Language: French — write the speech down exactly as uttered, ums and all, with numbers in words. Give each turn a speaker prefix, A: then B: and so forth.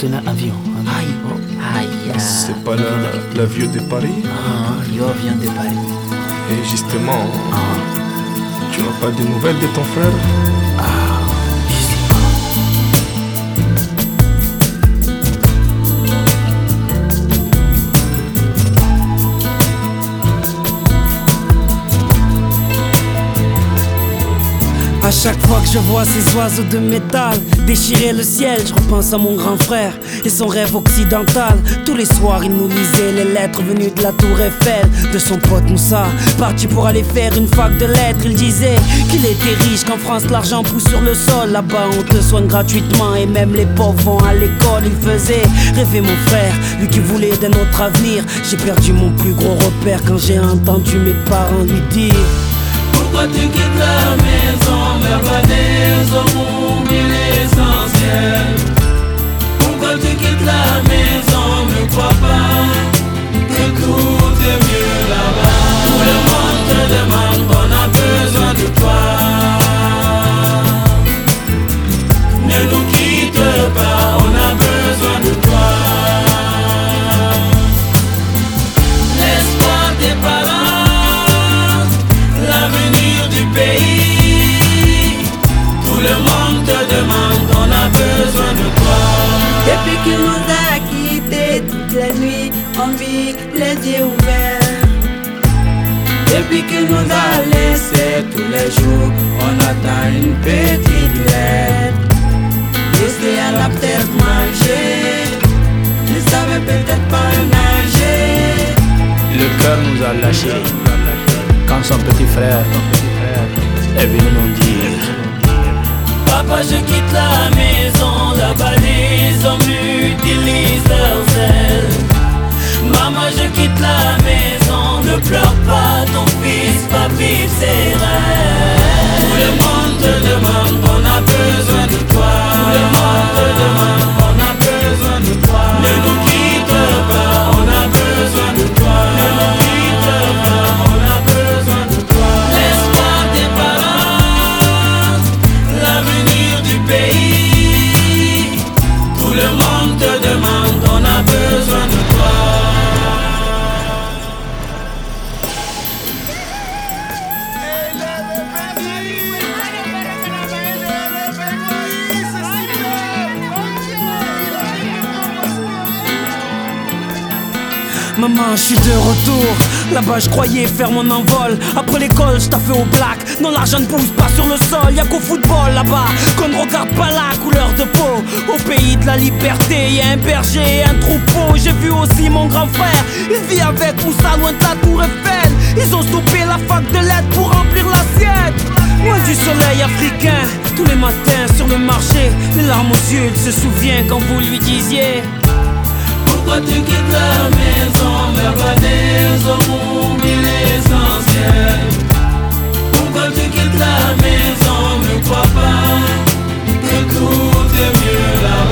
A: maintenant avion.
B: Aïe, aïe.
C: C'est pas la, l'avion de Paris?
B: Ah, yo vient de Paris.
C: Et justement,
B: Ah,
C: tu n'as pas de nouvelles de ton frère?
B: ah, je sais
D: À chaque fois que je vois ces oiseaux de métal déchirer le ciel, je repense à mon grand frère et son rêve occidental. Tous les soirs il nous lisait les lettres venues de la tour Eiffel de son pote Moussa, parti pour aller faire une fac de lettres. Il disait qu'il était riche, qu'en France l'argent pousse sur le sol. Là-bas on te soigne gratuitement et même les pauvres vont à l'école. Il faisait rêver mon frère, lui qui voulait d'un autre avenir. J'ai perdu mon plus gros repère quand j'ai entendu mes parents lui dire:
E: pourquoi tu quittes la maison, mère Vanessa, oublie l'essentiel. Pourquoi tu quittes la maison, ne crois pas que tout est mieux là-bas. Tout le monde te demande, on a besoin de toi. Ne nous quitte pas, on a besoin de toi. L'espoir des parents, l'avenir du pays. Tout le monde te demande, on a besoin de toi.
F: Depuis qu'il nous a quittés toutes les nuits, on vit les yeux ouverts.
E: Depuis qu'il nous a laissés tous les jours, on attend une petite lettre. Ici elle a peut-être mangé, ne savait peut-être pas nager.
A: Le cœur nous a lâchés quand son petit frère est venu nous dire:
E: Papa, je quitte la maison, là-bas les hommes utilisent leurs ailes. Maman, je quitte la maison, ne pleure pas, ton fils va vivre ses rêves. Tout le monde te demande, on a besoin de toi. Tout le monde te demande, on a besoin de toi. Ne nous quitte pas, on a besoin de toi. Ne nous quitte pas, on a besoin de toi. L'espoir des parents, l'avenir du pays. Tout le monde te demande, on a besoin de toi.
D: Maman, je suis de retour. Là-bas, je croyais faire mon envol. Après l'école, je fait au black. Non, l'argent ne pousse pas sur le sol. Y'a qu'au football là-bas qu'on ne regarde pas la couleur de peau. Au pays de la liberté, y'a un berger et un troupeau. J'ai vu aussi mon grand frère, il vit avec Moussa loin de la tour Eiffel. Ils ont stoppé la fac de lettres pour remplir l'assiette. Loin du soleil africain, tous les matins sur le marché, les larmes aux yeux, il se souvient quand vous lui disiez:
E: pourquoi tu quittes la maison, mère Vanessa, oublie l'essentiel. Pourquoi tu quittes la maison, ne crois pas que tout est mieux là.